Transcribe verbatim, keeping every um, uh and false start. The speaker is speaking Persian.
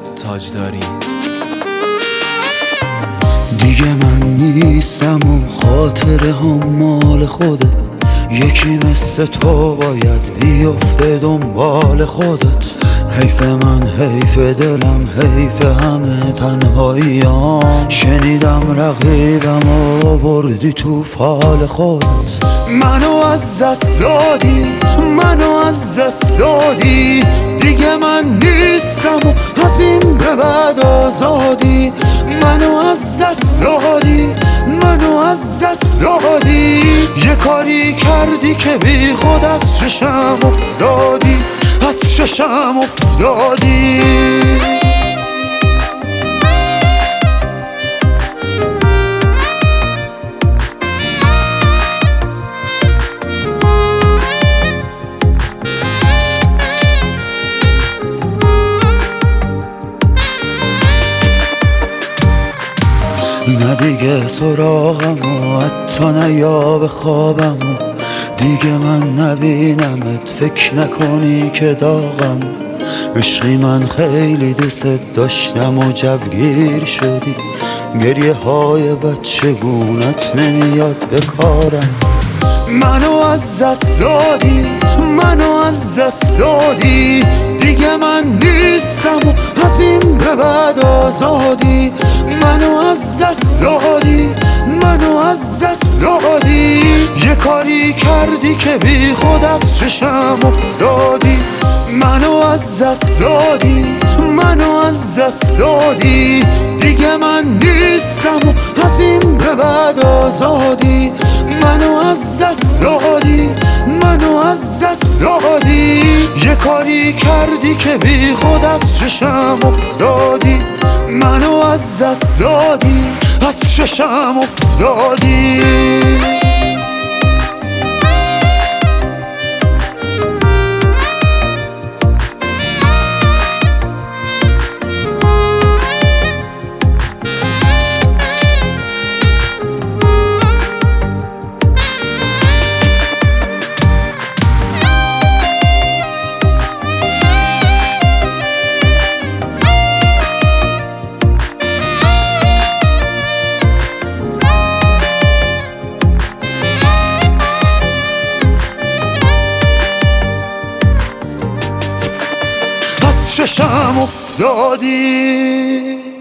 تاجداری. دیگه من نیستم و خاطره هم مال خودت، یکی مثل تو باید بیفته دنبال خودت. حیف من، حیف دلم، حیف همه تنهاییام. شنیدم رقیبم و آوردی تو فال خودت. منو از دست دادی، منو از دست دادی، دیگه من نیستم و از این به بعد آزادی. منو از دست دادی، منو از دست دادی، یه کاری کردی که بی خود از چشم افتادی، از چشم افتادی. نه دیگه سراغم و حتی نه یا به خوابم و دیگه من نبینمت، فکر نکنی که داغم. عشقی من خیلی دوست داشتم و جوگیر شدی، گریه های بچگونت نمیاد به کارم. منو از دست دادی، منو از دست دادی، دیگه من نیستم و از این به بعد آزادی. منو از دست دادی، منو از دست دادی، یه کاری کردی که بی خود از چشم افتادی. منو از دست دادی، منو از دست دادی، دیگه من نیستم و از این به بعد آزادی. منو از دست دادی، منو از دست دادی، یه کاری کردی که بی خود از چشم افتادی. منو از دست دادی، از چشم افتادی. چشم افتادی.